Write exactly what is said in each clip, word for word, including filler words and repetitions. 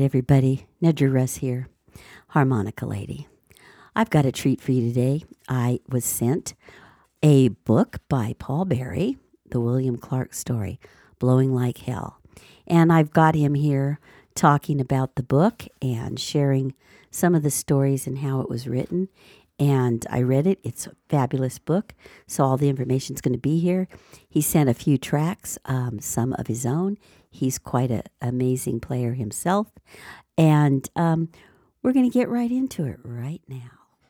everybody. Nedra Russ here, Harmonica Lady. I've got a treat for you today. I was sent a book by Paul Berry, the William Clark story, Blowing Like Hell. And I've got him here talking about the book and sharing some of the stories and how it was written. And I read it. It's a fabulous book. So all the information is going to be here. He sent a few tracks, um, some of his own. He's quite an amazing player himself. And um, we're going to get right into it right now.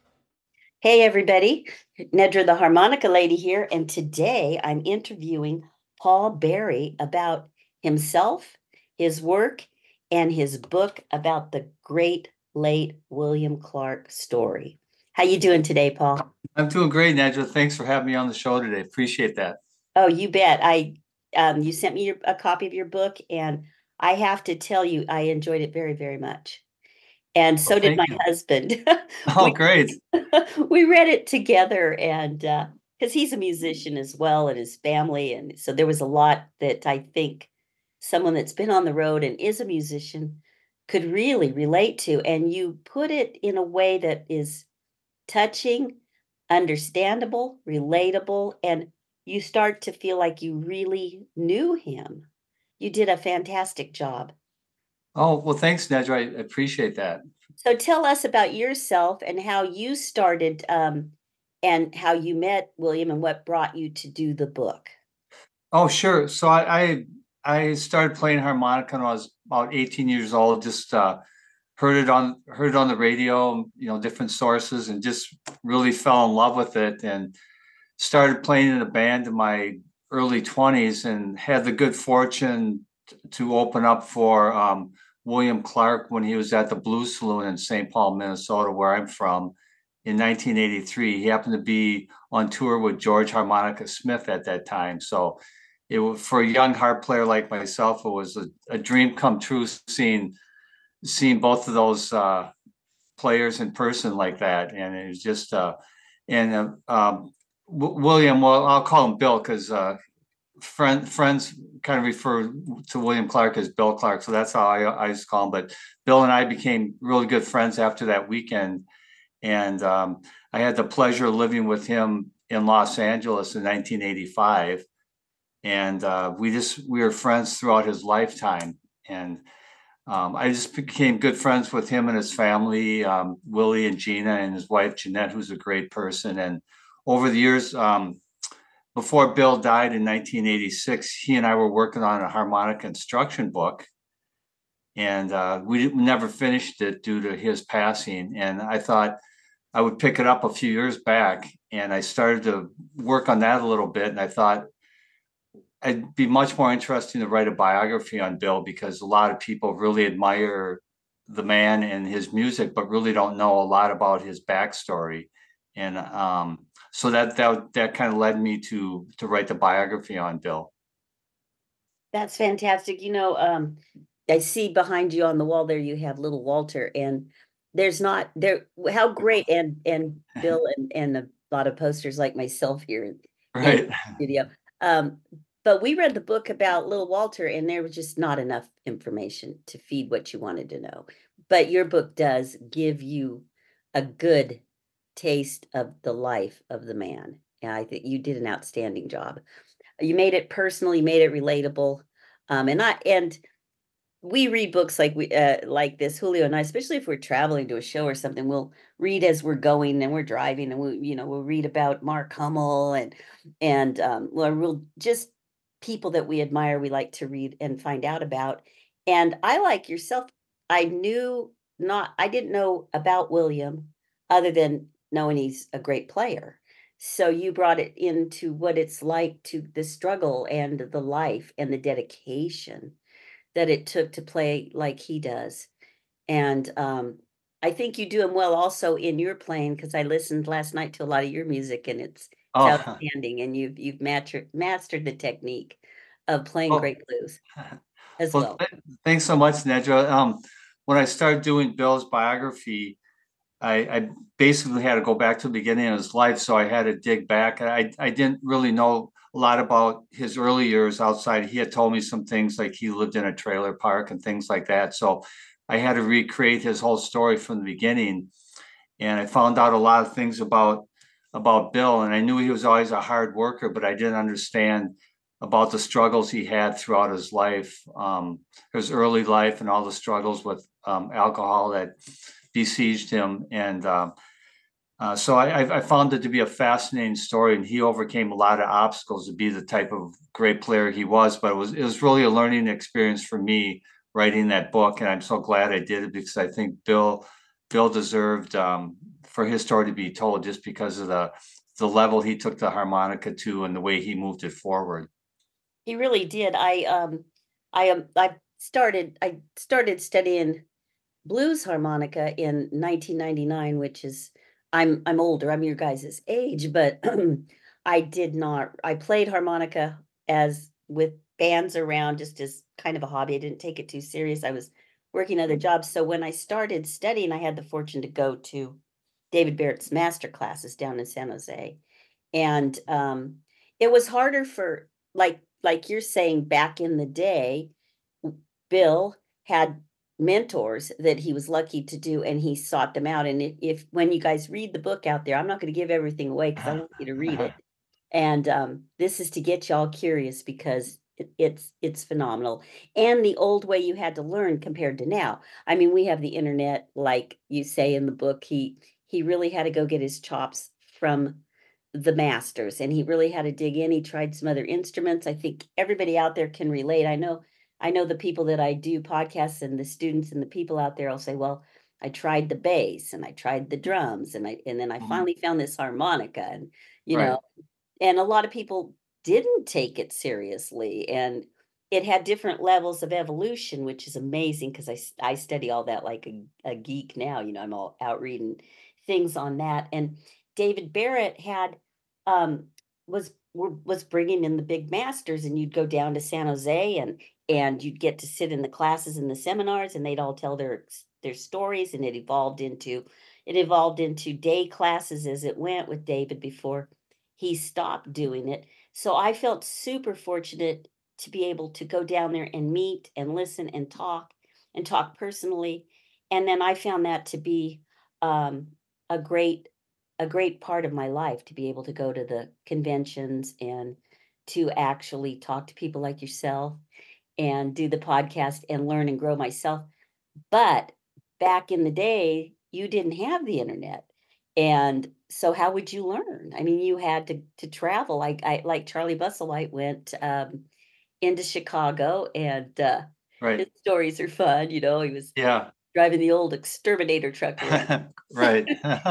Hey, everybody. Nedra the Harmonica Lady here. And today I'm interviewing Paul Berry about himself, his work, and his book about the great late William Clark story. How you doing today, Paul? I'm doing great, Nedra. Thanks for having me on the show today. Appreciate that. Oh, you bet. I um, you sent me your, a copy of your book, and I have to tell you, I enjoyed it very, very much. And so Well, did thank my you. husband. Oh, we, great. we read it together, and because uh, he's a musician as well, and his family, and so there was a lot that I think someone that's been on the road and is a musician could really relate to. And you put it in a way that is touching, understandable, relatable, and you start to feel like you really knew him. You did a fantastic job. Oh, well, thanks, Nedra. I appreciate that. So tell us about yourself and how you started um, and how you met William and what brought you to do the book. Oh, sure. So I I, I started playing harmonica when I was about eighteen years old. Just uh, heard it on heard it on the radio, you know, different sources, and just really fell in love with it. And started playing in a band in my early twenties, and had the good fortune t- to open up for um, William Clark when he was at the Blues Saloon in Saint Paul, Minnesota, where I'm from, in nineteen eighty-three. He happened to be on tour with George Harmonica Smith at that time. So it was, for a young harp player like myself, it was a, a dream come true seeing seeing both of those uh, players in person like that. And it was just uh, and uh, um, W- William, well, I'll call him Bill because uh, friend, friends kind of refer to William Clark as Bill Clark. So that's how I, I just call him. But Bill and I became really good friends after that weekend. And um, I had the pleasure of living with him in Los Angeles in nineteen eighty-five. And uh, we just, we were friends throughout his lifetime. And um, I just became good friends with him and his family, um, Willie and Gina and his wife, Jeanette, who's a great person. And over the years, um, before Bill died in nineteen eighty-six, he and I were working on a harmonica instruction book, and uh, we never finished it due to his passing. And I thought I would pick it up a few years back, and I started to work on that a little bit. And I thought it'd be much more interesting to write a biography on Bill because a lot of people really admire the man and his music, but really don't know a lot about his backstory. And um, so that that that kind of led me to to write the biography on Bill. That's fantastic. You know, um, I see behind you on the wall there you have little Walter, and there's not there. How great, and and Bill and and a lot of posters like myself here in, in Right. the studio. Um, but we read the book about little Walter, and there was just not enough information to feed what you wanted to know. But your book does give you a good taste of the life of the man, and I think you did an outstanding job. You made it personal, you made it relatable. Um, and I and we read books like we uh, like this, Julio and I, especially if we're traveling to a show or something, we'll read as we're going and we're driving, and we, you know, we'll read about Mark Hummel and and um, well, we'll just people that we admire, we like to read and find out about. And I, like yourself, I knew not, I didn't know about William other than knowing he's a great player. So you brought it into what it's like to the struggle and the life and the dedication that it took to play like he does. And um, I think you do him well also in your playing because I listened last night to a lot of your music, and it's it's Oh, outstanding. And you've you've mastered mastered the technique of playing well, great blues as well. well. Th- thanks so much, Nedra. Um, when I started doing Bill's biography, I, I basically had to go back to the beginning of his life, so I had to dig back. I I didn't really know a lot about his early years outside. He had told me some things like he lived in a trailer park and things like that. So I had to recreate his whole story from the beginning. And I found out a lot of things about about Bill. And I knew he was always a hard worker, but I didn't understand about the struggles he had throughout his life, um, his early life, and all the struggles with um, alcohol that besieged him. And um, uh, so I, I found it to be a fascinating story, and he overcame a lot of obstacles to be the type of great player he was. But it was it was really a learning experience for me writing that book, and I'm so glad I did it because I think Bill Bill deserved um, for his story to be told just because of the the level he took the harmonica to and the way he moved it forward. He really did. I um I um I started I started studying blues harmonica in nineteen ninety-nine, which is I'm I'm older. I'm your guys' age, but I did not I played harmonica as with bands around just as kind of a hobby. I didn't take it too serious. I was working other jobs. So when I started studying, I had the fortune to go to David Barrett's master classes down in San Jose. And um it was harder for like like you're saying back in the day, Bill had mentors that he was lucky to do, and he sought them out. And if, if when you guys read the book out there, I'm not going to give everything away because I want you to read it. And um, this is to get y'all curious because it, it's it's phenomenal. And the old way you had to learn compared to now. I mean, we have the internet, like you say in the book. He he really had to go get his chops from the masters, and he really had to dig in. He tried some other instruments. I think everybody out there can relate. I know I know the people that I do podcasts and the students and the people out there will say, well, I tried the bass and I tried the drums and I and then I Mhm. finally found this harmonica and you Right. know, and a lot of people didn't take it seriously and it had different levels of evolution, which is amazing because I, s- I study all that like a, a geek now. You know, I'm all out reading things on that. And David Barrett had um, was were- was bringing in the big masters, and you'd go down to San Jose and and you'd get to sit in the classes and the seminars, and they'd all tell their their stories, and it evolved into it evolved into day classes as it went with David before he stopped doing it. So I felt super fortunate to be able to go down there and meet and listen and talk and talk personally. And then I found that to be um, a great a great part of my life to be able to go to the conventions and to actually talk to people like yourself and do the podcast and learn and grow myself. But back in the day, you didn't have the internet. And so how would you learn? I mean, you had to to travel. Like I like Charlie Busselwhite went um into Chicago and uh his Right. stories are fun, you know, he was Yeah. driving the old exterminator truck around. Right.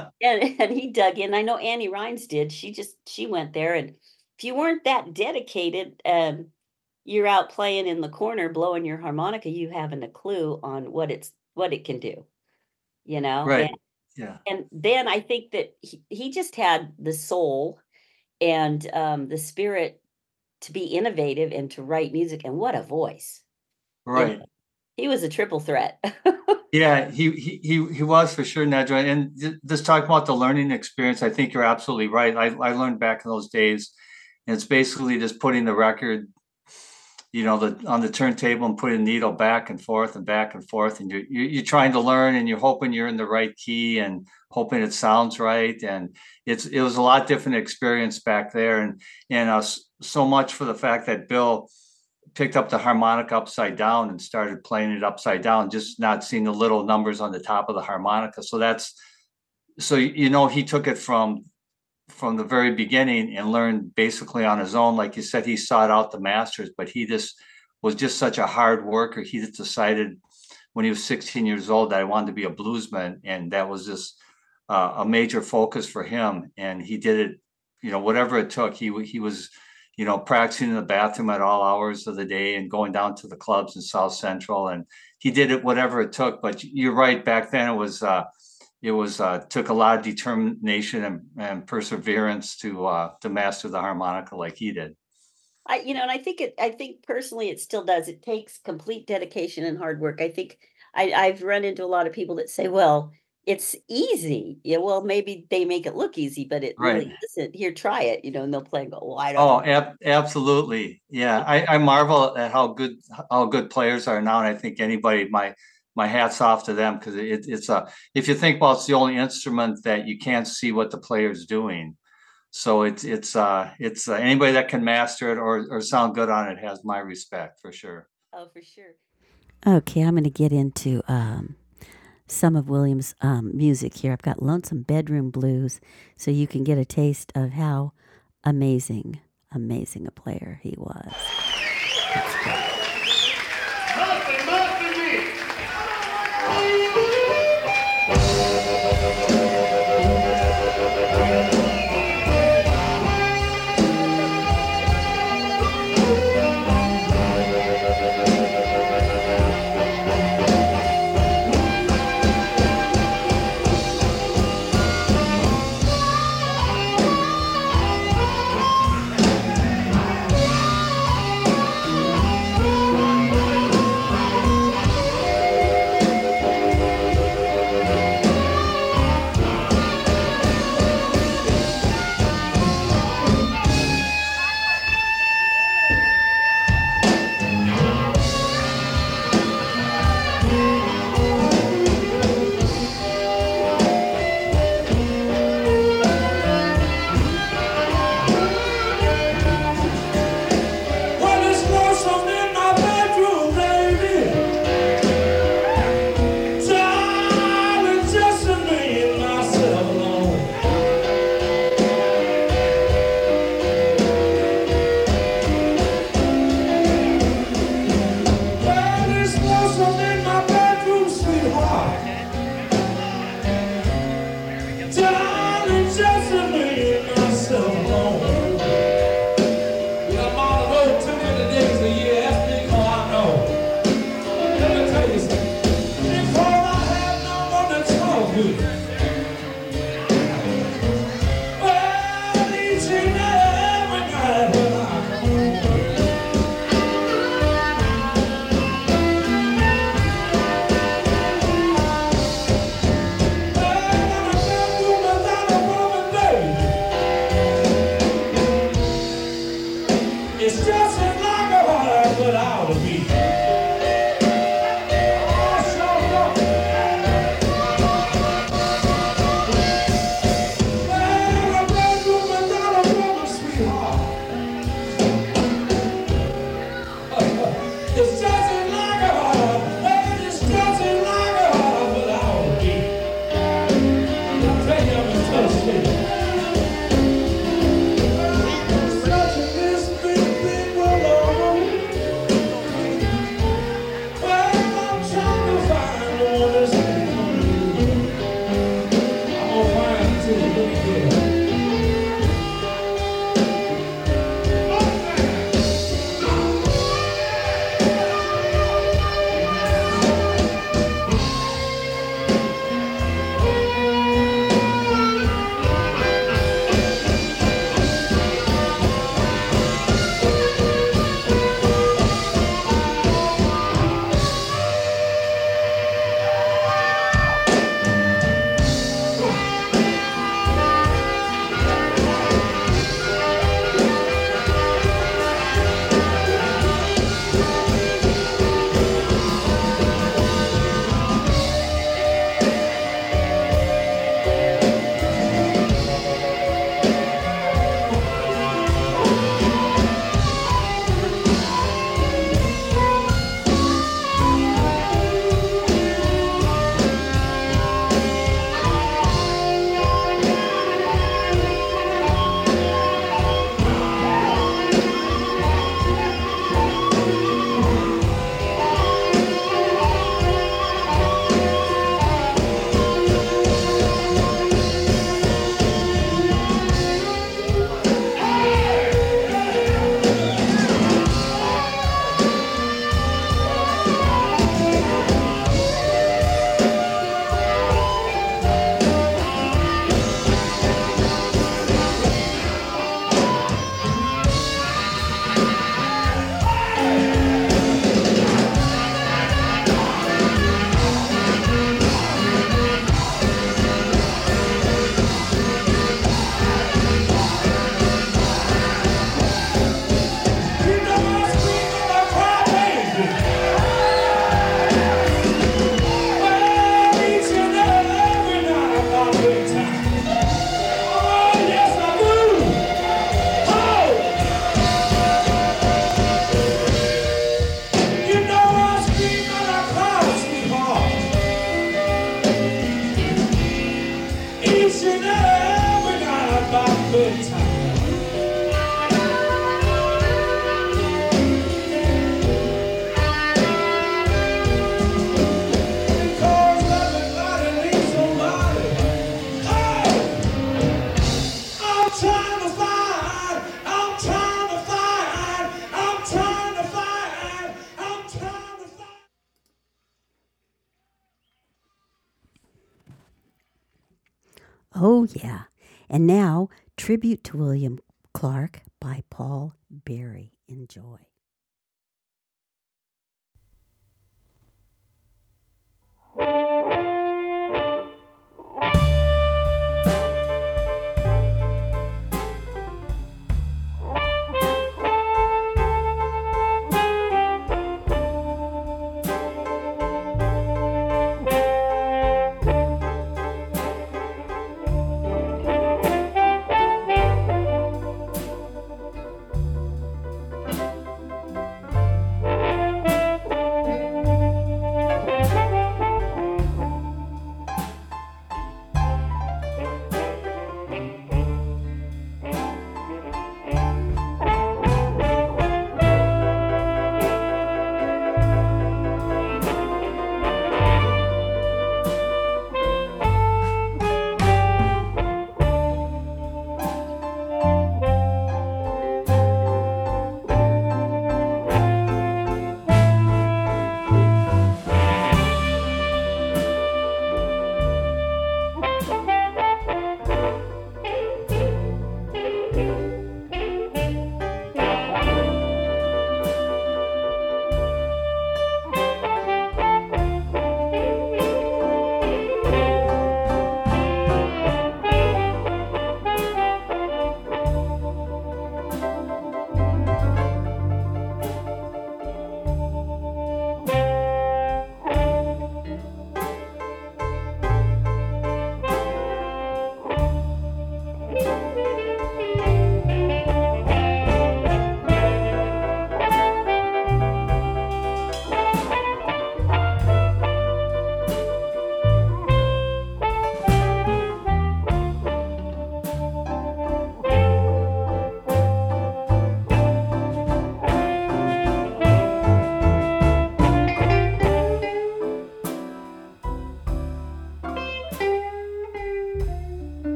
And and he dug in. I know Annie Rhines did. She just she went there and if you weren't that dedicated, um you're out playing in the corner blowing your harmonica, you haven't a clue on what it's what it can do, you know? And Right. Yeah. and then I think that he, he just had the soul and um, the spirit to be innovative and to write music. And what a voice! You know, Right. he was a triple threat. Yeah, he he he he was for sure, Nedra. And j- just talking about the learning experience, I think you're absolutely right. I, I learned back in those days, and it's basically just putting the record, you know, the on the turntable and putting the needle back and forth and back and forth, and you're you're, you're trying to learn, and you're hoping you're in the right key and hoping it sounds right. And it's it was a lot different experience back there, and and uh, s- so much for the fact that Bill picked up the harmonica upside down and started playing it upside down, just not seeing the little numbers on the top of the harmonica. So that's so you know he took it from from the very beginning and learned basically on his own. Like you said, he sought out the masters, but he just was just such a hard worker. He just decided when he was sixteen years old that I wanted to be a bluesman, and that was just uh, a major focus for him. And he did it, you know, whatever it took. He he was, you know, practicing in the bathroom at all hours of the day and going down to the clubs in South Central, and he did it whatever it took. But you're right, back then it was. Uh, it was uh, took a lot of determination and, and perseverance to uh, to master the harmonica like he did. I, you know, and I think it. I think personally, it still does. It takes complete dedication and hard work. I think I, I've run into a lot of people that say, "Well, it's easy." Yeah, well, maybe they make it look easy, but it Right. really isn't. Here, try it. You know, and they'll play and go, "Well, I don't Oh, know." ab- absolutely. Yeah, I, I marvel at how good how good players are now, and I think anybody my my hat's off to them, because it, it's a, if you think about, it's the only instrument that you can't see what the player's doing. So it's it's uh it's uh, anybody that can master it or or sound good on it has my respect for sure. Oh, for sure. Okay, I'm going to get into um, some of William's um, music here. I've got Lonesome Bedroom Blues, so you can get a taste of how amazing, amazing a player he was. Let's go. Such a miss, big, big world. Oh, yeah. And now, Tribute to William Clark by Paul Berry. Enjoy.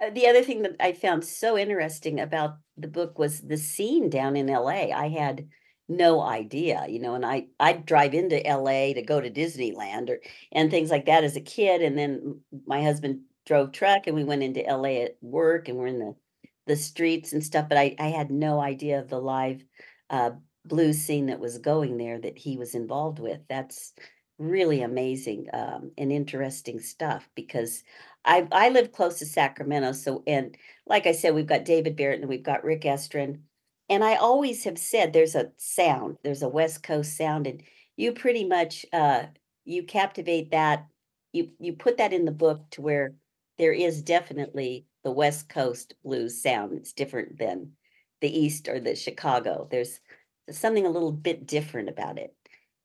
Uh, the other thing that I found so interesting about the book was the scene down in L A. I had no idea, you know, and I I'd drive into L A to go to Disneyland or and things like that as a kid, and then m my husband drove truck, and we went into L A at work, and we're in the the streets and stuff, but I I had no idea of the live, uh, blues scene that was going there that he was involved with. That's really amazing, um, and interesting stuff because I I live close to Sacramento, so and like I said, we've got David Barrett and we've got Rick Estrin, and I always have said there's a sound, there's a West Coast sound, and you pretty much uh you captivate that. You you put that in the book to where there is definitely the West Coast blues sound. It's different than the East or the Chicago. There's something a little bit different about it.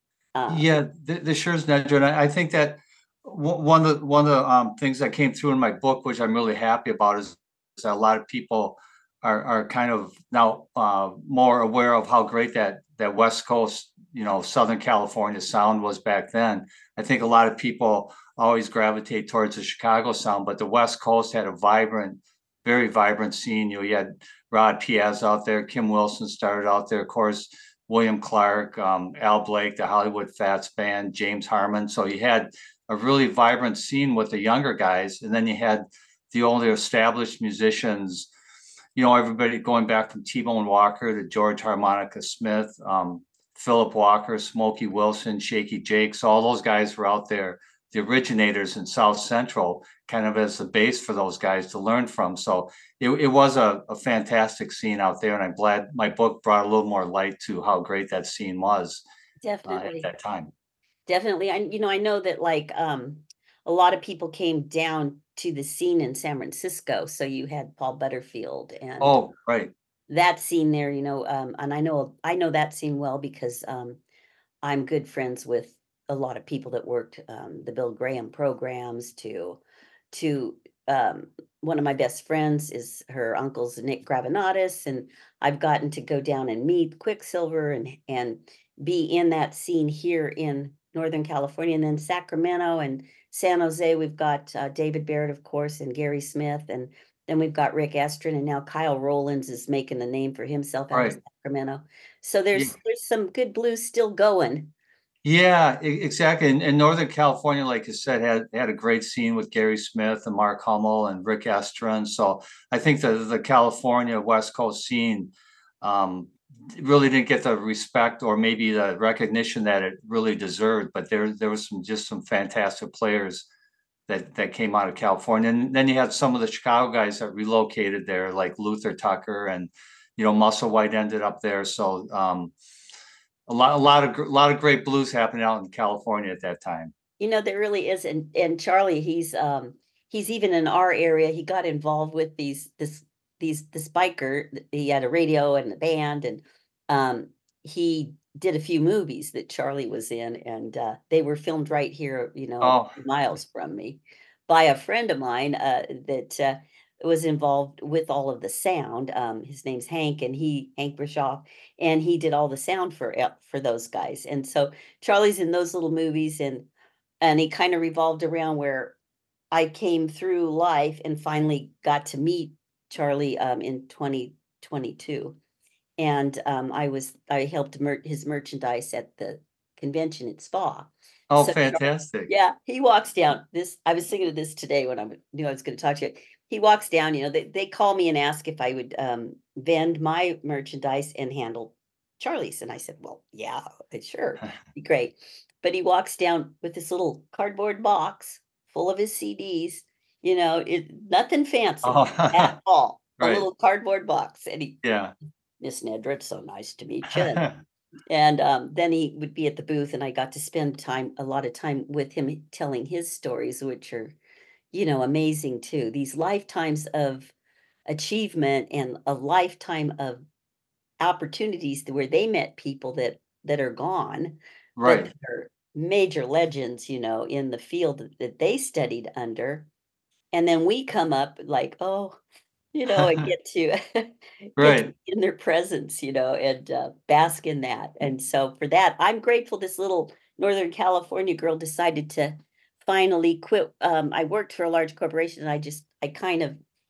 Uh, Yeah, th there sure is, Nedra, and I I think that o one of the one of the, um, things that came through in my book, which I'm really happy about, is is that a lot of people are are kind of now, uh, more aware of how great that that West Coast, you know, Southern California sound was back then. I think a lot of people always gravitate towards the Chicago sound, but the West Coast had a vibrant, very vibrant scene. You know, you had Rod Piaz out there, Kim Wilson started out there, of course, William Clark, um, Al Blake, the Hollywood Fats Band, James Harmon. So you had a really vibrant scene with the younger guys, and then you had the older established musicians. You know, everybody going back from T-Bone Walker to George Harmonica Smith, um, Philip Walker, Smokey Wilson, Shaky Jakes. All those guys were out there, the originators in South Central, kind of as the base for those guys to learn from. So it, it was a, a fantastic scene out there, and I'm glad my book brought a little more light to how great that scene was uh, at definitely. that time. Definitely. I you know, I know that, like, um, a lot of people came down to the scene in San Francisco, so you had Paul Butterfield and Oh, right, that scene there, you know, um, and I know I know that scene well because, um, I'm good friends with a lot of people that worked, um, the Bill Graham programs to to, um, one of my best friends is her uncle's Nick Gravinatus, and I've gotten to go down and meet Quicksilver and and be in that scene here in Northern California, and then Sacramento and San Jose, we've got, uh, David Barrett, of course, and Gary Smith, and then we've got Rick Estrin, and now Kyle Rowlands is making a name for himself out of right. Sacramento. So Yeah, there's there's some good blues still going. yeah, e- exactly. And, and Northern California, like you said, had had a great scene with Gary Smith and Mark Hummel and Rick Estrin. So I think the the California West Coast scene um, really didn't get the respect or maybe the recognition that it really deserved. But there there was some just some fantastic players that that came out of California. And then you had some of the Chicago guys that relocated there, like Luther Tucker and you know Muscle White ended up there. So um, a lot a lot of gr- a lot of great blues happening out in California at that time. You know, there really is, and and Charlie, he's, um, he's even in our area, he got involved with these this these this biker, th he had a radio and a band, and, um, he did a few movies that Charlie was in, and, uh, they were filmed right here, you know, a Oh, few miles from me by a friend of mine, uh, that, uh, was involved with all of the sound. Um, his name's Hank, and he Hank Bischoff, and he did all the sound for, uh, for those guys, and so Charlie's in those little movies, and and he kinda revolved around where I came through life and finally got to meet Charlie, um, in twenty twenty-two, and, um, I was I helped mer his merchandise at the convention at SPA. oh, So Char fantastic. yeah, he walks down this I was thinking of this today when I w knew I was gonna talk to you. He walks down, you know, they they call me and ask if I would, um, vend my merchandise and handle Charlie's, and I said, "Well, yeah, uh, sure, be great." But he walks down with this little cardboard box full of his C Ds, you know, it nothing fancy at Oh, all, a right. little cardboard box, and he, Yeah. "Miss Nedra, it's so nice to meet you," and and, um, then he would be at the booth, and I got to spend time a lot of time with him telling his stories, which are, you know, amazing too. These lifetimes of achievement and a lifetime of opportunities to where they met people that that are gone, but Right. that are major legends, you know, in the field that that they studied under, and then we come up like, "Oh," you know, and get to get to Right. be in their presence, you know, and, uh, bask in that, and so for that, I'm grateful this little Northern California girl decided to finally quit. um, I worked for a large corporation, and I just I kind of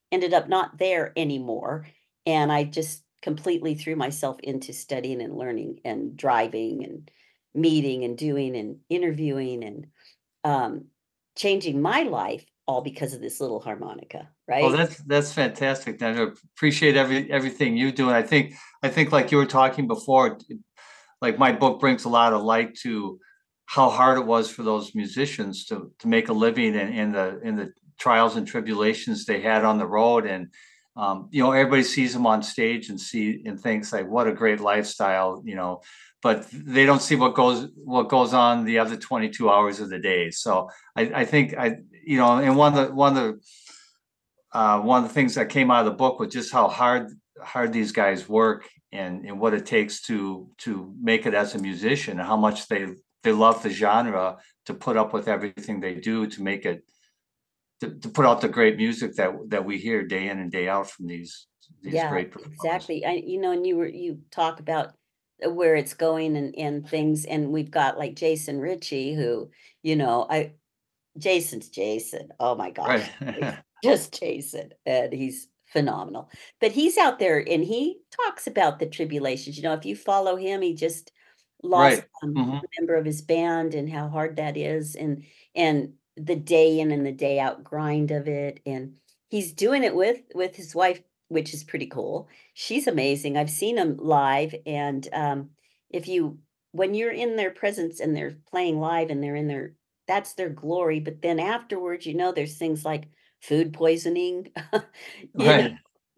ended up not there anymore. And I just completely threw myself into studying and learning and driving and meeting and doing and interviewing and um, changing my life all because of this little harmonica, Well, right? that's that's fantastic. I appreciate every everything you do. And I think I think like you were talking before, like my book brings a lot of light to how hard it was for those musicians to to make a living in, in the in the trials and tribulations they had on the road. And um, you know, everybody sees them on stage and see and thinks like, what a great lifestyle, you know, but they don't see what goes what goes on the other twenty-two hours of the day. So I, I think I, you know, and one of the one of the uh, one of the things that came out of the book was just how hard hard these guys work and, and what it takes to to make it as a musician and how much they they love the genre to put up with everything they do to make it to, to put out the great music that that we hear day in and day out from these these Yeah, great performers. exactly. I, you know, and you were you talk about uh, where it's going and and things, and we've got like Jason Ritchie, who, you know, I Jason's Jason. Oh my Right. gosh, like, just Jason, and he's phenomenal. But he's out there and he talks about the tribulations. You know, if you follow him, he just lost Right. um, Hmm. a member of his band and how hard that is, and and the day in and the day out grind of it. And he's doing it with with his wife, which is pretty cool. She's amazing. I've seen him live, and um, if you when you're in their presence and they're playing live and they're in their that's their glory. But then afterwards, you know, there's things like food poisoning, you know, Right.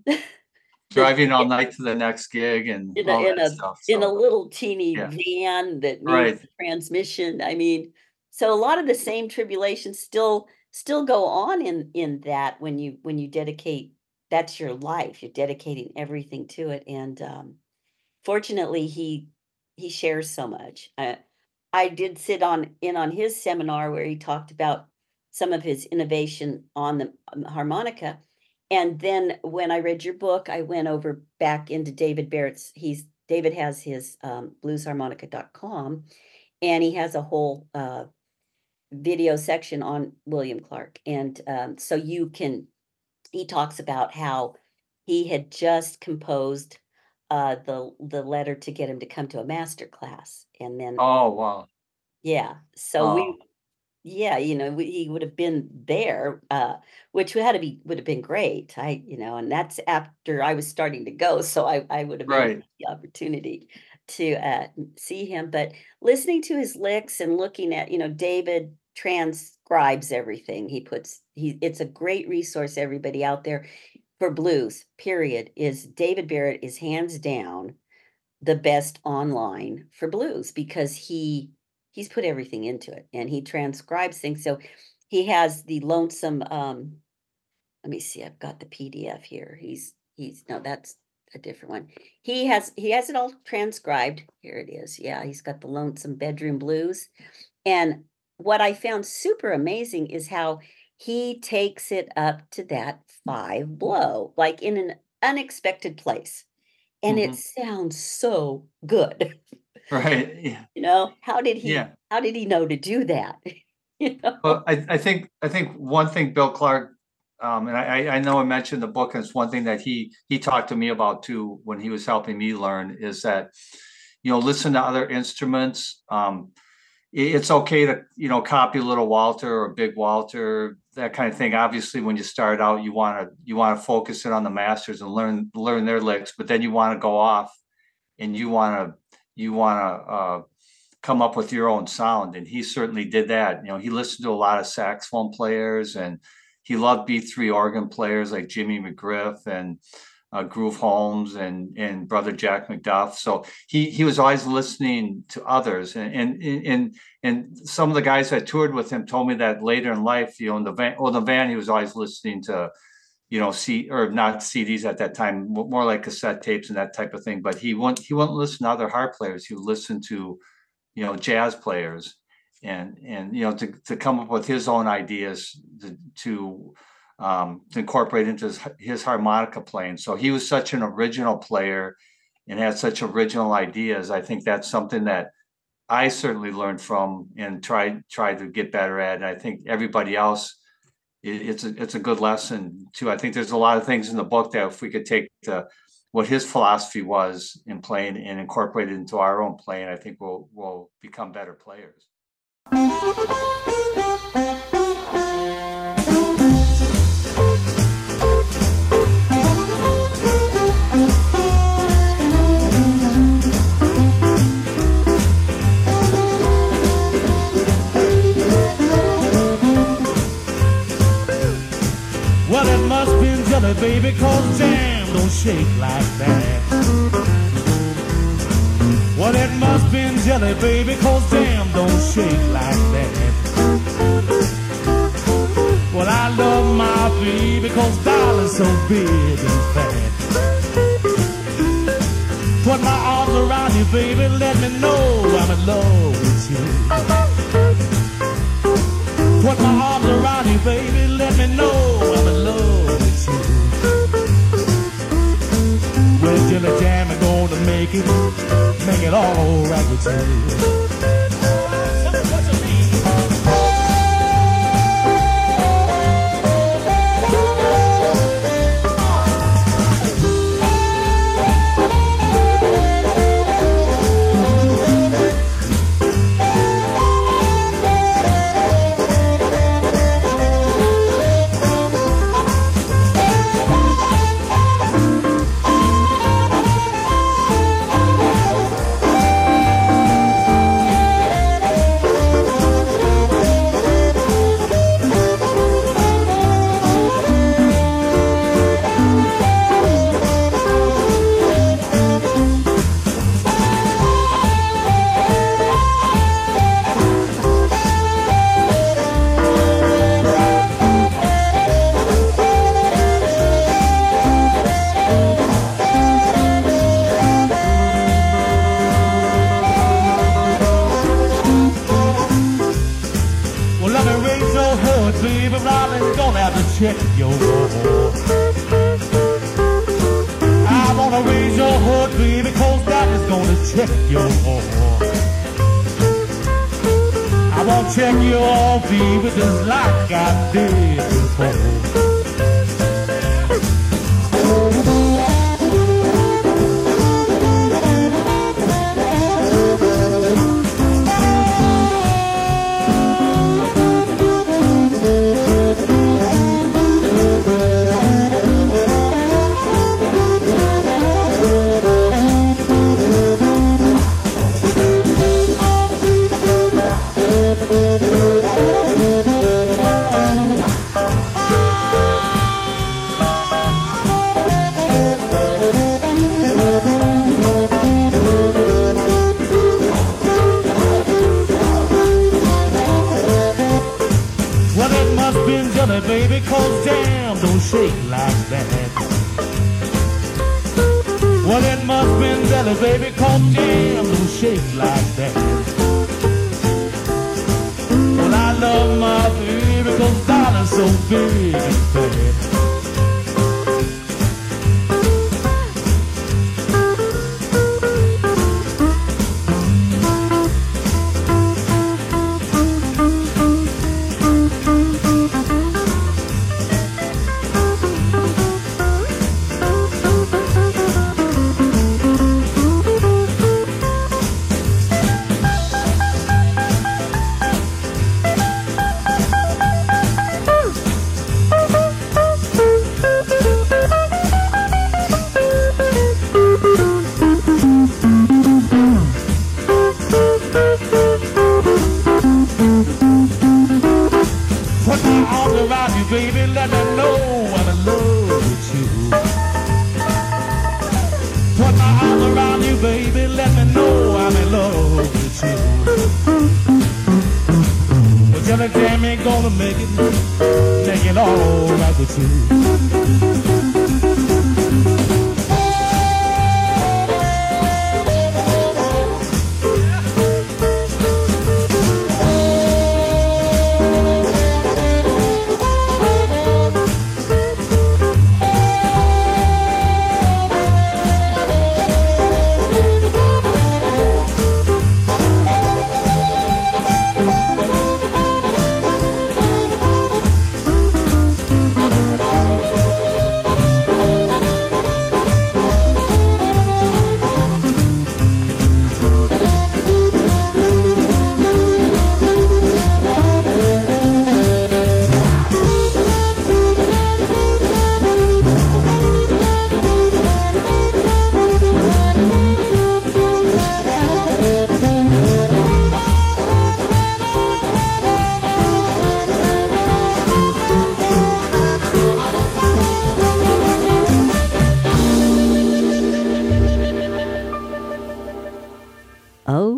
the Driving all night to the next gig and in a all in that a stuff. in a So little teeny yeah. van that needs Right. transmission. I mean, so a lot of the same tribulations still still go on in in that when you when you dedicate that's your life. You're dedicating everything to it. And um fortunately he he shares so much. Uh, I did sit on in on his seminar where he talked about some of his innovation on the um, harmonica. And then when I read your book, I went over back into David Barrett's. He's David has his um, blues harmonica dot com, and he has a whole uh, video section on William Clark. And um, so you can, he talks about how he had just composed uh, the the letter to get him to come to a master class, and then Oh wow. yeah, so Oh, we yeah, you know, we he would have been there, uh, which had to be would have been great. I you know, and that's after I was starting to go, so I I would have never right. had the opportunity to, uh, see him, but listening to his licks and looking at, you know, David transcribes everything. He puts he it's a great resource, everybody out there, for blues, period, is David Barrett is hands down the best online for blues because he he's put everything into it and he transcribes things. So he has the lonesome um let me see, I've got the P D F here. He's he's no, that's a different one. He has he has it all transcribed. Here it is. Yeah, he's got the lonesome bedroom blues. And what I found super amazing is how he takes it up to that five blow, like in an unexpected place. And it Hmm. sounds so good. Right. Yeah. You know, how did he Yeah. how did he know to do that? You Well, know? I, I think I think one thing Bill Clark, um, and I, I know I mentioned the book, and it's one thing that he he talked to me about too when he was helping me learn is that, you know, listen to other instruments. Um, it- it's okay to, you know, copy a little Walter or Big Walter, that kind of thing. Obviously, when you start out, you want to you want to focus it on the masters and learn learn their licks, but then you want to go off and you want to you want to uh, come up with your own sound. And he certainly did that. You know, he listened to a lot of saxophone players and he loved B three organ players like Jimmy McGriff and uh, Groove Holmes and and brother Jack McDuff. So he he was always listening to others. And and and and some of the guys that toured with him told me that later in life, you know, in the van, well, the van, he was always listening to, you know, C or not C Ds at that time, more like cassette tapes and that type of thing. But he wouldn't he wouldn't listen to other harp players. He would listen to, you know, jazz players and and you know to to come up with his own ideas to to, um, to incorporate into his, his harmonica playing. So he was such an original player and had such original ideas. I think that's something that I certainly learned from and tried tried to get better at. And I think everybody else it, it's a it's a good lesson too. I think there's a lot of things in the book that if we could take the what his philosophy was in playing and incorporate it into our own playing, I think we'll we'll become better players. Well, it must be jelly, baby, cause jam don't shake like that. Well, it must be jelly, baby, cause jam don't shake like that. Well, I love my baby cause darling's so big and fat. Put my arms around you, baby, let me know I'm in love with you. Put my arms around you, baby, let me know I'm in love with you. Well, Jelly Jam is gonna make it, make it all right with you. Check your heart. I wanna raise your heart, baby, cause daddy's gonna check your heart. I wanna check your heart, baby, just like I did before. Baby, cause jam don't shake like that. Well, it must be jelly, baby, cause jam don't shake like that. Well, I love my baby cause darling's so big and fat. Baby, let me know I'm in love with you. Put my arms around you, baby, let me know I'm in love with you. Well, Jelly Jam ain't gonna make it, make it all right with you.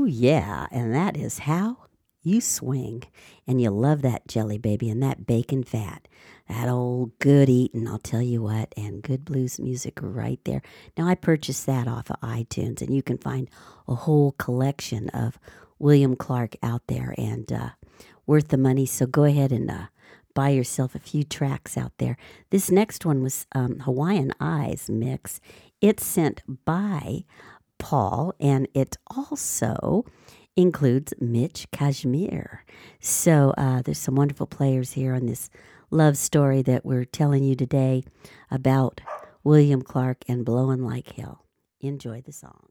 Oh, yeah, and that is How You Swing. And you love that jelly baby and that bacon fat. That old good eating, I'll tell you what, and good blues music right there. Now, I purchased that off of iTunes, and you can find a whole collection of William Clark out there, and uh, worth the money. So go ahead and uh, buy yourself a few tracks out there. This next one was um, Hawaiian Eyes mix. It's sent by Paul, and it also includes Mitch Kashmir. So uh, there's some wonderful players here on this love story that we're telling you today about William Clark and Blowin' Like Hell. Enjoy the song.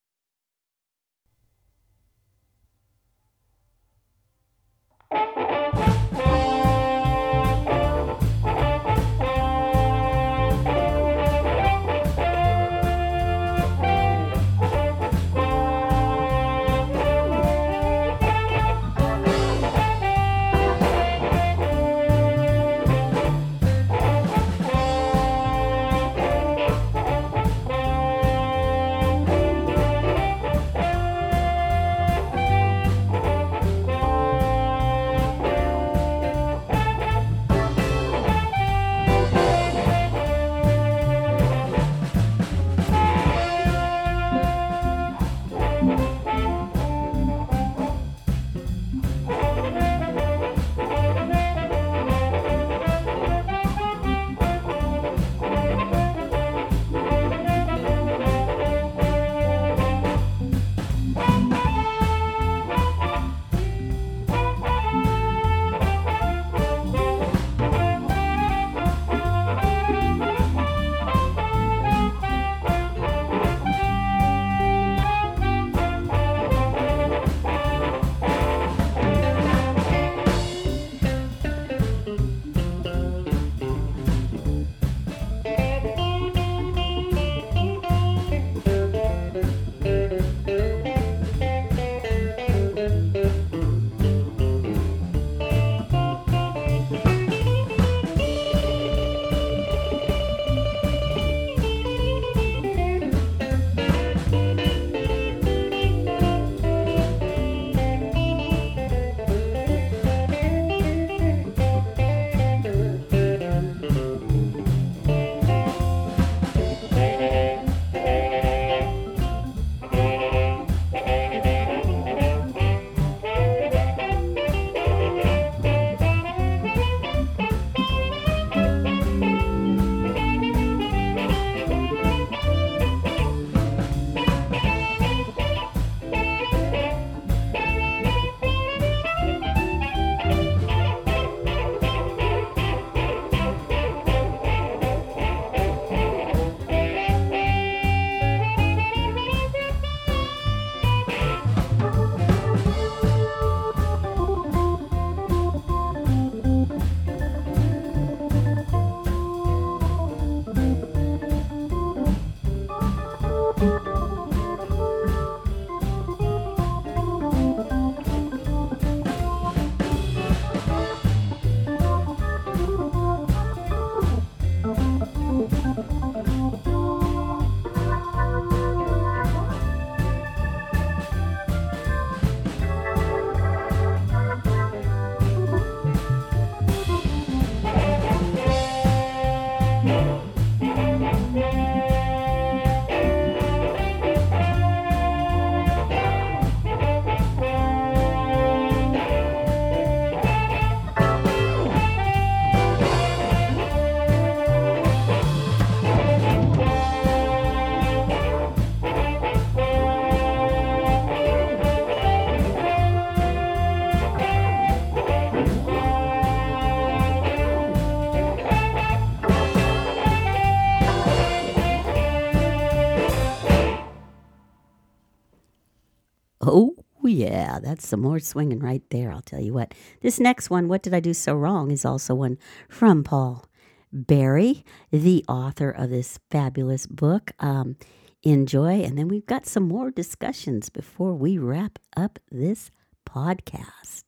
Oh, yeah, that's some more swinging right there, I'll tell you what. This next one, What Did I Do So Wrong, is also one from Paul Berry, the author of this fabulous book. Um, enjoy, and then we've got some more discussions before we wrap up this podcast.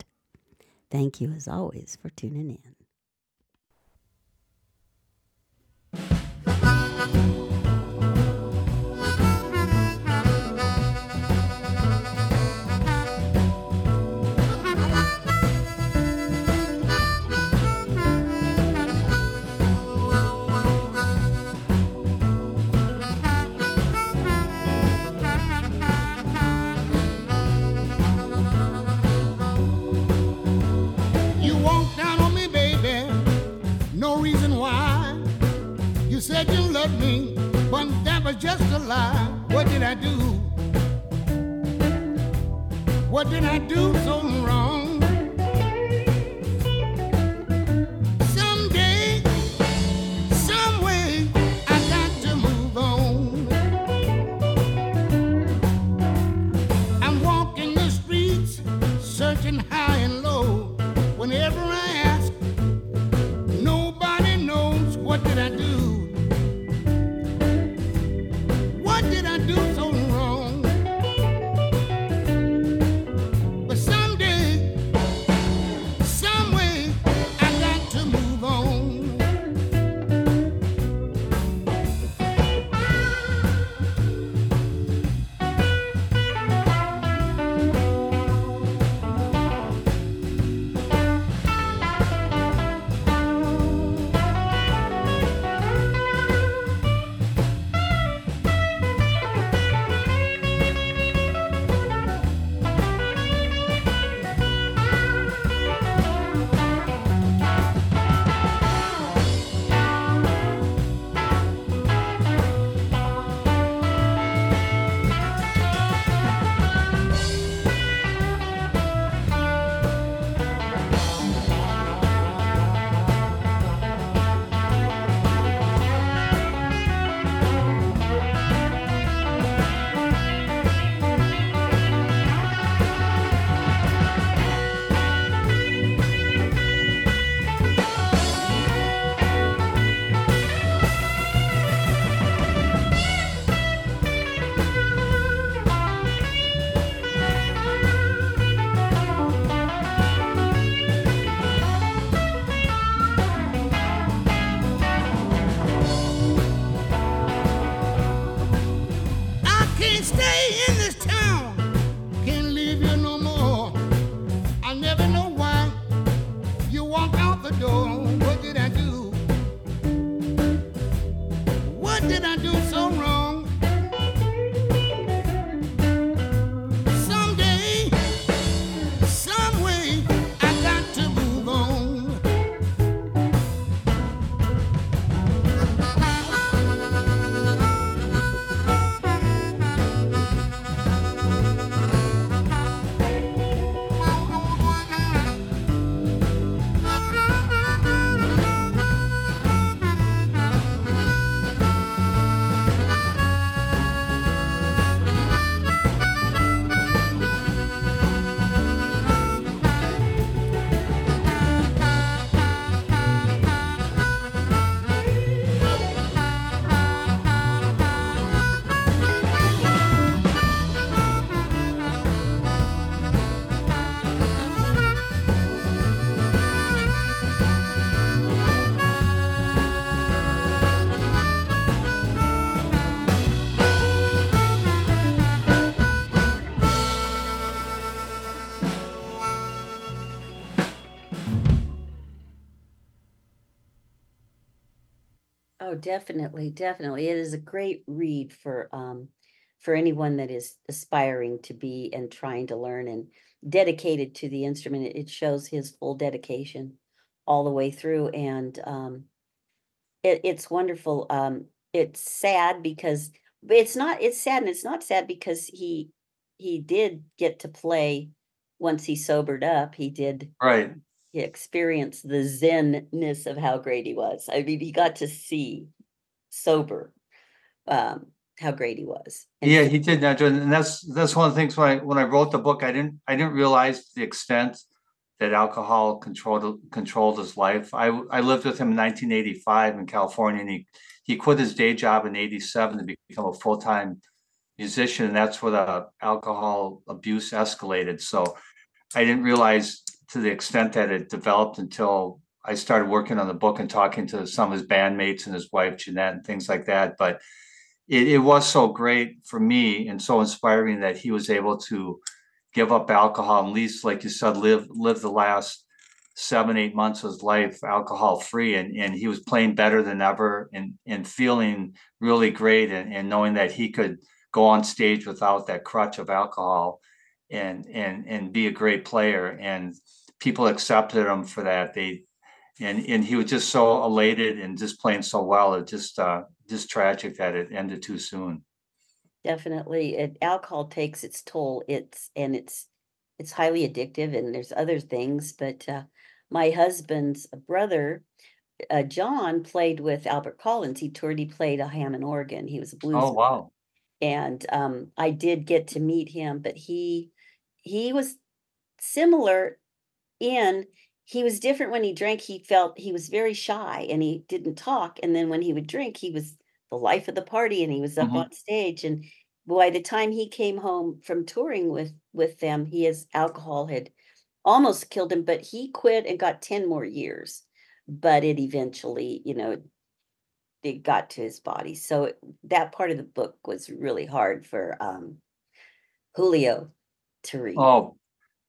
Thank you, as always, for tuning in. loved me, but that was just a lie. What did I do? What did I do so wrong? Someday, some way, I got to move on. I'm walking the streets, searching high and low. Whenever I ask, nobody knows. What did I do? What did I do so wrong? But someday, some way, I got to move on. I can't stay in this town, can't leave you no more. I never know why you walk out the door. What did I do? What did I do so wrong? Someday, some way, I got to move on. Oh, definitely, definitely. It is a great read for um for anyone that is aspiring to be and trying to learn and dedicated to the instrument. It, it shows his full dedication all the way through, and um it, it's wonderful. Um, it's sad because but it's not. It's sad, and it's not sad because he he did get to play once he sobered up. He did Right. he experienced the zen-ness of how great he was. I mean, he got to see sober um, how great he was. And Yeah, so- he did that, and that's that's one of the things when I when I wrote the book, I didn't I didn't realize the extent that alcohol controlled controlled his life. I I lived with him in nineteen eighty-five in California, and he he quit his day job in eighty-seven to become a full-time musician, and that's where the alcohol abuse escalated. So I didn't realize to the extent that it developed until I started working on the book and talking to some of his bandmates and his wife Jeanette and things like that. But it, it was so great for me and so inspiring that he was able to give up alcohol and at least, like you said, live live the last seven, eight months of his life alcohol free. And, and he was playing better than ever and, and feeling really great and, and knowing that he could go on stage without that crutch of alcohol and and and be a great player. And people accepted him for that. They and and he was just so elated and just playing so well. It just uh just tragic that it ended too soon. Definitely. It, alcohol takes its toll. It's and it's it's highly addictive, and there's other things. But uh, my husband's brother, uh, John, played with Albert Collins. He toured. He played a Hammond organ. He was a blues Oh, wow. and um, I did get to meet him, but he he was similar in he was different when he drank. He felt he was very shy and he didn't talk. And then when he would drink, he was the life of the party and he was up Mhm. on stage. And by the time he came home from touring with with them, he his alcohol had almost killed him, but he quit and got ten more years. But it eventually, you know, it got to his body. So it, that part of the book was really hard for um, Julio to read. Oh,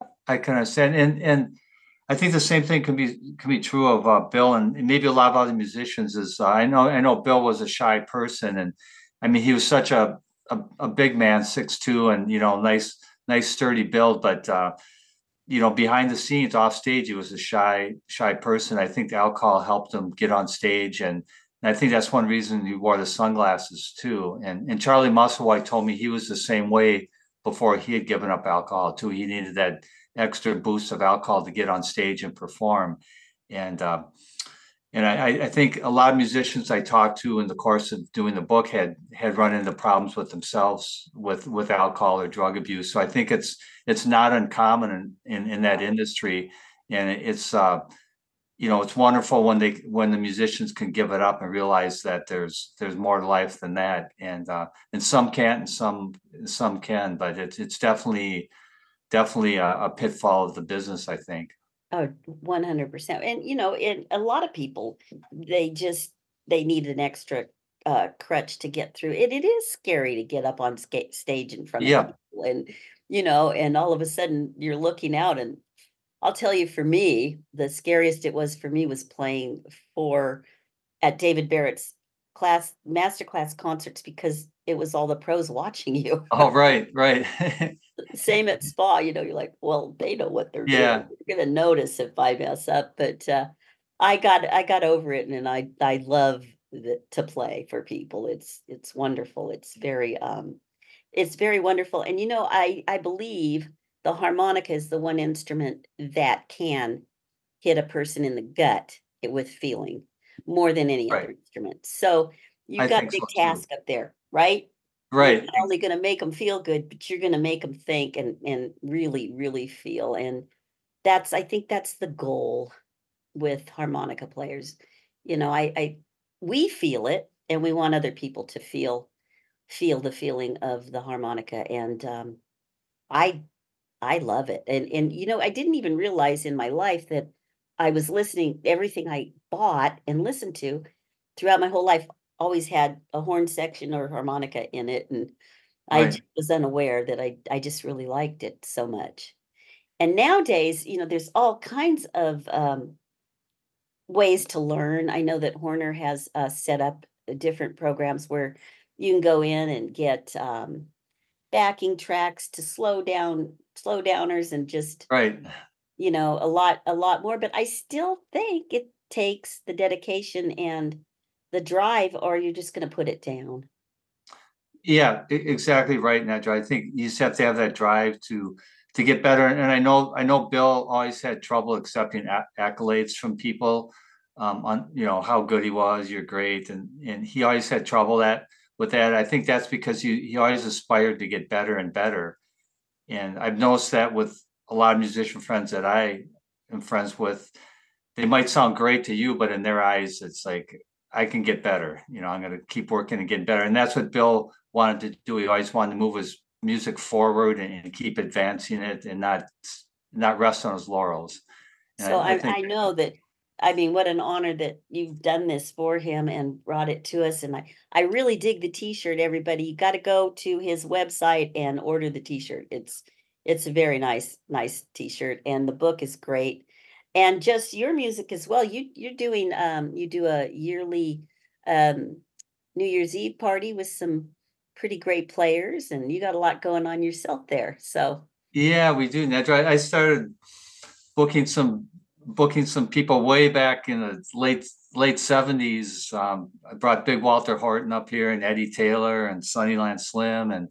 I can understand. And and I think the same thing can be can be true of uh, Bill and maybe a lot of other musicians. Is uh, I know I know Bill was a shy person, and I mean he was such a a, a big man, six two, and you know nice nice sturdy build, but uh, you know behind the scenes, off stage, he was a shy shy person. I think the alcohol helped him get on stage, and, and I think that's one reason he wore the sunglasses too. And and Charlie Musselwhite told me he was the same way before he had given up alcohol too. He needed that extra boost of alcohol to get on stage and perform. And uh, and I, I think a lot of musicians I talked to in the course of doing the book had had run into problems with themselves with with alcohol or drug abuse. So I think it's it's not uncommon in in, in that industry, and it's uh, you know it's wonderful when they when the musicians can give it up and realize that there's there's more to life than that. And uh, and some can't, and some some can, but it's it's definitely definitely a, a pitfall of the business, I think. Oh, one hundred percent. And, you know, and a lot of people, they just, they need an extra uh, crutch to get through it. It is scary to get up on ska- stage in front of Yeah, people and, you know, and all of a sudden you're looking out and I'll tell you for me, the scariest it was for me was playing for at David Barrett's class, masterclass concerts because it was all the pros watching you. oh, right, right. Same at spa, you know, you're like, well, they know what they're doing. Yeah, They're gonna notice if I mess up. But uh, I got I got over it, and I I love the, to play for people. It's it's wonderful. It's very um, it's very wonderful. And you know, I I believe the harmonica is the one instrument that can hit a person in the gut with feeling more than any right. other instrument. So you've I got a think big so too. task up there, right? You're Right. not only gonna make make them feel good, but you're gonna make them think and and really, really feel, and that's I think that's the goal with harmonica players. You know, I I we feel it, and we want other people to feel feel the feeling of the harmonica, and, um, I I love it, and and, you know, I didn't even realize in my life that I was listening everything I bought and listened to throughout my whole life always had a horn section or harmonica in it, and I Right. just was unaware that I I just really liked it so much. And nowadays, you know, there's all kinds of um, ways to learn. I know that Horner has uh, set up uh, different programs where you can go in and get um, backing tracks to slow down, slow downers, and just Right. you know a lot, a lot more. But I still think it takes the dedication and the drive, or you're just going to put it down. Yeah, e- exactly right, Nedra. I think you just have to have that drive to to get better. And I know I know Bill always had trouble accepting acc- accolades from people um, on you know how good he was. You're great, and and he always had trouble that with that. I think that's because he he always aspired to get better and better. And I've noticed that with a lot of musician friends that I am friends with, they might sound great to you, but in their eyes, it's like, I can get better. You know, I'm going to keep working and getting better. And that's what Bill wanted to do. He always wanted to move his music forward and, and keep advancing it and not not rest on his laurels. So And I, I I think, I know that I mean, what an honor that you've done this for him and brought it to us, and I I really dig the T-shirt, everybody. You gotta go to his website and order the T-shirt. It's it's a very nice nice T-shirt, and the book is great. And just your music as well. You you're doing, um, you do a yearly, um, New Year's Eve party with some pretty great players, and you got a lot going on yourself there. So yeah, we do. Nedra, I I started booking some booking some people way back in the late late seventies. Um, I brought Big Walter Horton up here and Eddie Taylor and Sunnyland Slim and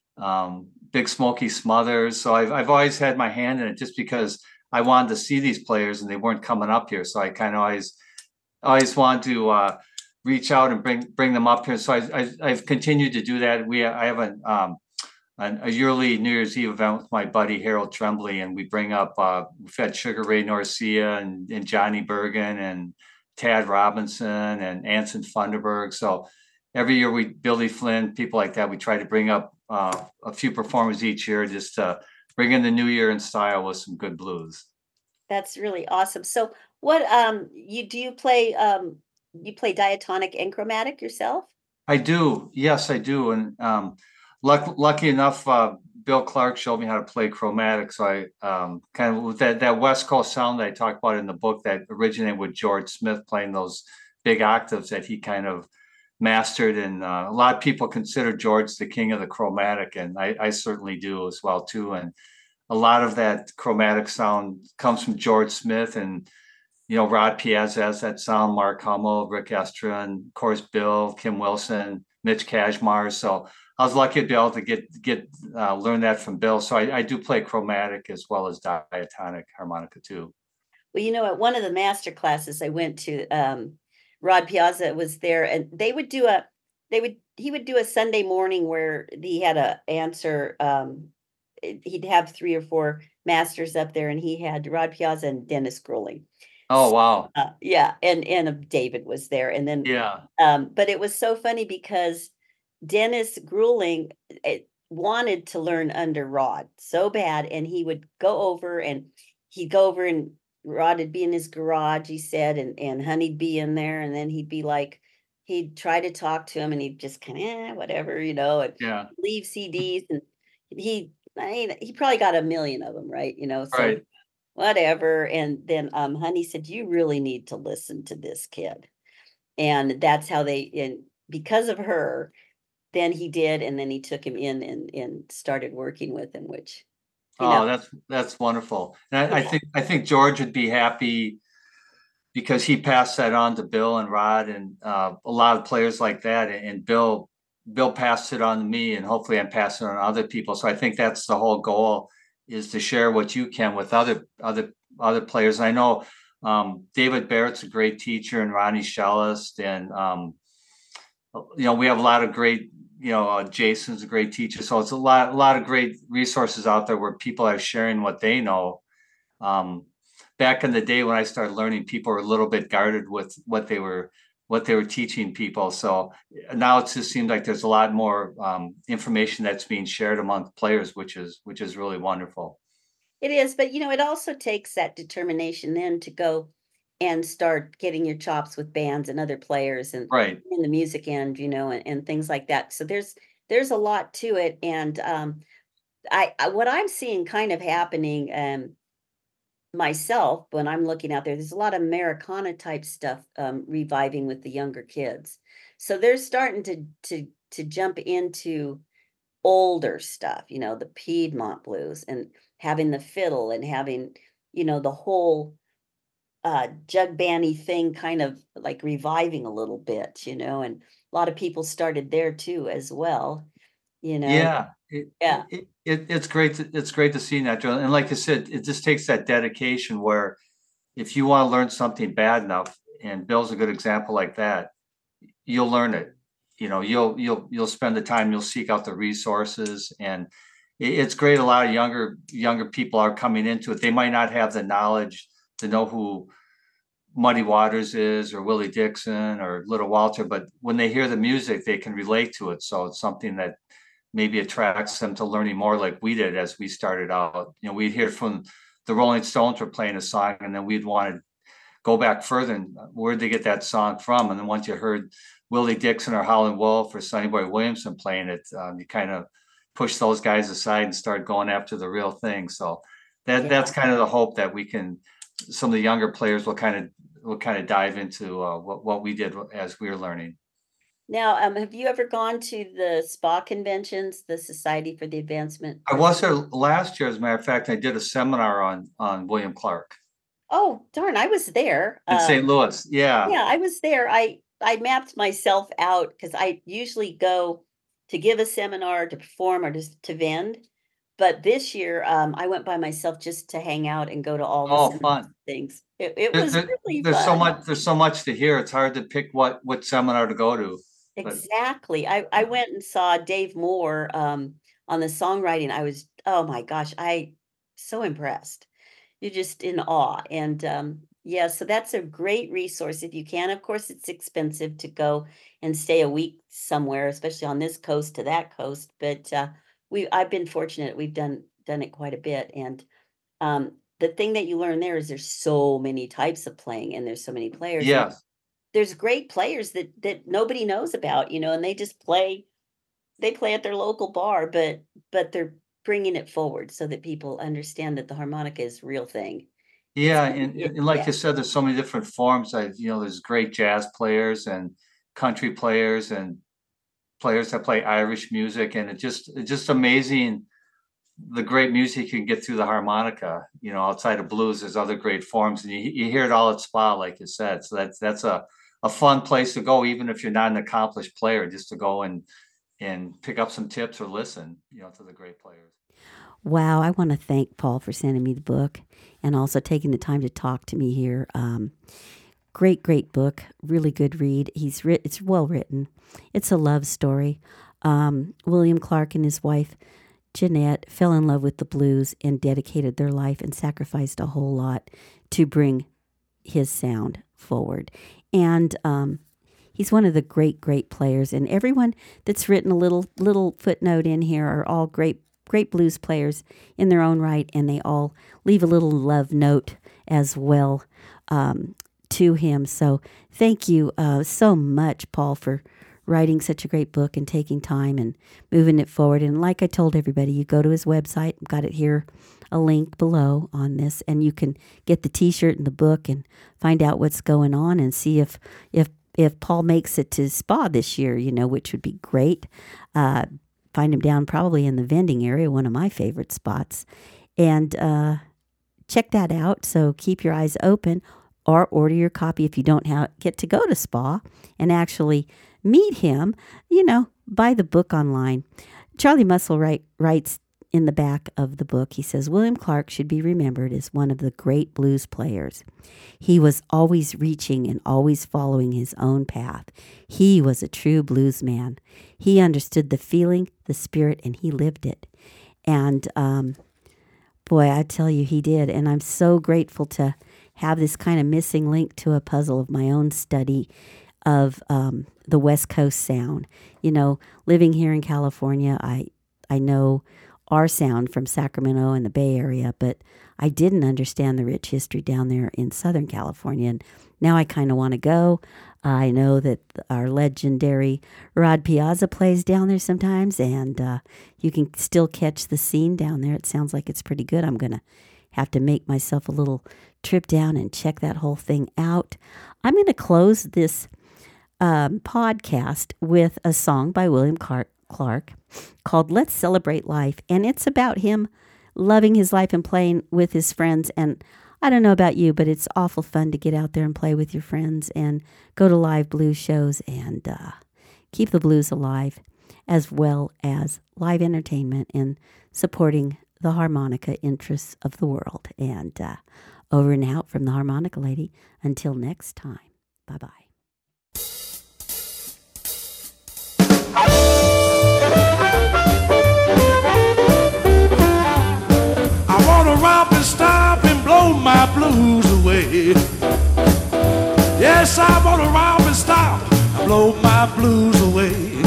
um, Big Smokey Smothers. So I've I've always had my hand in it just because I wanted to see these players and they weren't coming up here. So I kind of always always wanted to uh, reach out and bring bring them up here. So I, I I've continued to do that. We I have a um, an, a yearly New Year's Eve event with my buddy Harold Tremblay, and we bring up uh, we've had Sugar Ray Norcia and, and Johnny Bergen and Tad Robinson and Anson Funderburg. So every year we Billy Flynn, people like that, we try to bring up uh, a few performers each year just to bring in the new year in style with some good blues. That's really awesome. So what um you do you play um you play diatonic and chromatic yourself? I do. Yes, I do. And um, luck, lucky enough, uh, Bill Clark showed me how to play chromatic. So I um, kind of with that, that West Coast sound that I talked about in the book that originated with George Smith playing those big octaves that he kind of mastered. And uh, a lot of people consider George the king of the chromatic. And I, I certainly do as well, too. And a lot of that chromatic sound comes from George Smith and you know, Rod Piazza has that sound, Mark Hummel, Rick Estra, and of course, Bill, Kim Wilson, Mitch Kashmar. So I was lucky to be able to get get uh, learn that from Bill. So I, I do play chromatic as well as diatonic harmonica too. Well, you know, at one of the master classes I went to, um, Rod Piazza was there, and they would do a, they would, he would do a Sunday morning where he had a answer. Um, he'd have three or four masters up there, and he had Rod Piazza and Dennis Grolling. Oh, wow. Uh, yeah, and and uh, David was there, and then Yeah. um, but it was so funny because Dennis Grueling it, wanted to learn under Rod so bad, and he would go over and he'd go over and Rod would be in his garage, he said, and and Honey'd be in there, and then he'd be like, he'd try to talk to him, and he'd just kind of eh, whatever, you know, and Yeah. leave C Ds, and he I mean, he probably got a million of them, right? You know, so. Right. Whatever. And then um, Honey said, you really need to listen to this kid. And that's how they, and because of her, then he did. And then he took him in and, and started working with him, which, you Oh, know, that's that's wonderful. And I, I yeah, think I think George would be happy because he passed that on to Bill and Rod and uh, a lot of players like that. And, and Bill Bill passed it on to me, and hopefully I'm passing it on to other people. So I think that's the whole goal is to share what you can with other other other players. And I know um, David Barrett's a great teacher, and Ronnie Schellest, and um, you know we have a lot of great. You know, uh, Jason's a great teacher, so it's a lot a lot of great resources out there where people are sharing what they know. Um, back in the day when I started learning, people were a little bit guarded with what they were what they were teaching people. So now it just seems like there's a lot more um, information that's being shared among players, which is which is really wonderful. it is. But, you know, it also takes that determination then to go and start getting your chops with bands and other players and Right. in the music end, you know, and, and things like that. So there's there's a lot to it. And um, I, I what I'm seeing kind of happening um, myself when I'm looking out there, there's a lot of Americana type stuff um, reviving with the younger kids. So they're starting to to to jump into older stuff, you know, the Piedmont blues and having the fiddle and having, you know, the whole uh jug bandy thing kind of like reviving a little bit, you know, and a lot of people started there too as well, you know. Yeah. It, Yeah. it, it, it's great. To, it's great to see that, Joe. And like I said, it just takes that dedication where if you want to learn something bad enough, and Bill's a good example like that, you'll learn it. You know, you'll you'll you'll spend the time, you'll seek out the resources, and it, it's great. A lot of younger younger people are coming into it. They might not have the knowledge to know who Muddy Waters is or Willie Dixon or Little Walter, but when they hear the music, they can relate to it. So it's something that maybe attracts them to learning more, like we did as we started out. You know, we'd hear from the Rolling Stones were playing a song, and then we'd want to go back further and where'd they get that song from? And then once you heard Willie Dixon or Howlin' Wolf or Sonny Boy Williamson playing it, um, you kind of push those guys aside and start going after the real thing. So that Yeah. that's kind of the hope that we can. Some of the younger players will kind of will kind of dive into uh, what what we did as we were learning. Now, um, have you ever gone to the S P A conventions, the Society for the Advancement? I was there last year, as a matter of fact. I did a seminar on on William Clark. Oh, darn, I was there. in Um, Saint Louis. Yeah. yeah, I was there. I I mapped myself out because I usually go to give a seminar, to perform, or just to vend. But this year, um, I went by myself just to hang out and go to all the Oh, seminar fun. things. It, it There- was there- really There's so fun. much, there's so much to hear. It's hard to pick what, what seminar to go to. but- Exactly. I, I went and saw Dave Moore um, on the songwriting. I was, oh my gosh, I so impressed. You're just in awe. And um, yeah, so that's a great resource if you can. Of course, it's expensive to go and stay a week somewhere, especially on this coast to that coast. But uh, we, I've been fortunate. We've done done it quite a bit. And um, the thing that you learn there is there's so many types of playing, and there's so many players. and Yes. there's great players that that nobody knows about, you know, and they just play. They play at their local bar, but but they're bringing it forward so that people understand that the harmonica is a real thing. Yeah, really and, good, and like yeah. you said, there's so many different forms. I, you know, there's great jazz players and country players and players that play Irish music, and it just it's just amazing the great music you can get through the harmonica. You know, outside of blues, there's other great forms, and you you hear it all at Spa, like you said. So that's that's a a fun place to go, even if you're not an accomplished player, just to go and and pick up some tips or listen, you know, to the great players. Wow, I want to thank Paul for sending me the book and also taking the time to talk to me here. Um, great, great book, really good read. He's writ- it's well written. It's a love story. Um, William Clark and his wife Jeanette fell in love with the blues and dedicated their life and sacrificed a whole lot to bring his sound forward. And um, he's one of the great, great players. And everyone that's written a little little footnote in here are all great great blues players in their own right, and they all leave a little love note as well um, to him. So thank you uh, so much, Paul, for writing such a great book and taking time and moving it forward. And like I told everybody, you go to his website, I've got it here, a link below on this, and you can get the t-shirt and the book and find out what's going on and see if if if Paul makes it to Spa this year, you know, which would be great. Uh, find him down probably in the vending area, one of my favorite spots. And uh, check that out. So keep your eyes open, or order your copy if you don't have, get to go to Spa and actually meet him. You know, buy the book online. Charlie Muscle write, writes in the back of the book, he says, William Clark should be remembered as one of the great blues players. He was always reaching and always following his own path. He was a true blues man. He understood the feeling, the spirit, and he lived it. And um, boy, I tell you, he did. And I'm so grateful to have this kind of missing link to a puzzle of my own study of um, the West Coast sound. You know, living here in California, I I know our sound from Sacramento and the Bay Area, but I didn't understand the rich history down there in Southern California. And now I kind of want to go. I know that our legendary Rod Piazza plays down there sometimes, and uh, you can still catch the scene down there. It sounds like it's pretty good. I'm going to have to make myself a little trip down and check that whole thing out. I'm going to close this um, podcast with a song by William Clark. Clark called Let's Celebrate Life, and it's about him loving his life and playing with his friends. And I don't know about you, but it's awful fun to get out there and play with your friends and go to live blues shows and uh, keep the blues alive, as well as live entertainment and supporting the harmonica interests of the world. And uh, over and out from the Harmonica Lady. Until next time, bye-bye. I wanna romp and stomp and blow my blues away. Yes, I wanna romp and stomp and blow my blues away.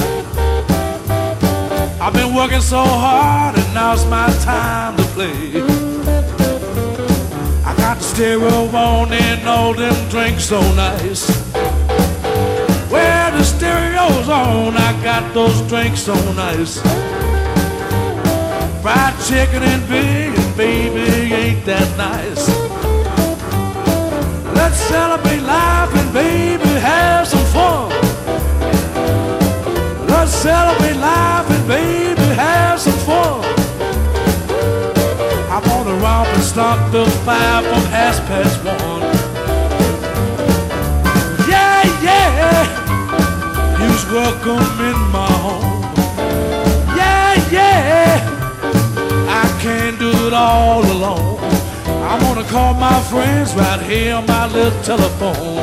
I've been working so hard and now's my time to play. I got the stereo on and all them drinks so nice. Where the stereo's on, I got those drinks so nice. Fried chicken and beer, baby, ain't that nice? Let's celebrate life and baby, have some fun. Let's celebrate life and baby, have some fun. I wanna romp and start till five from half past one. Yeah, yeah, you's welcome in my home. Yeah, yeah, I can't do it all alone. I'm gonna call my friends right here on my little telephone.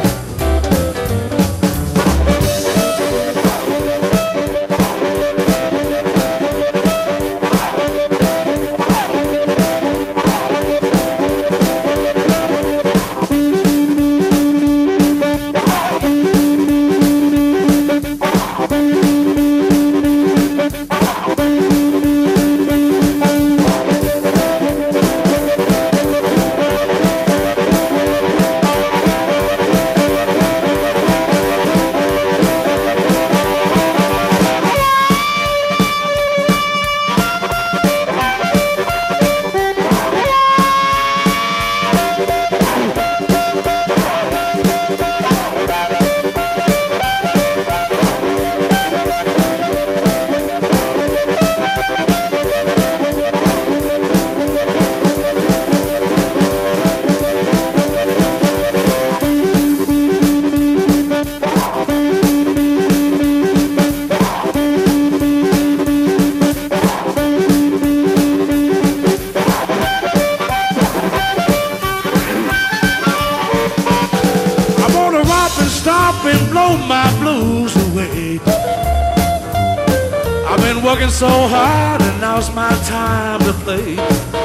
Working so hard and now's my time to play.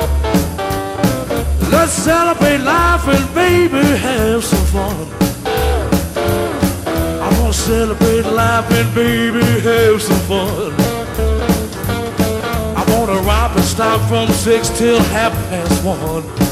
Let's celebrate life and baby have some fun. I wanna celebrate life and baby have some fun. I wanna rock and stop from six till half past one.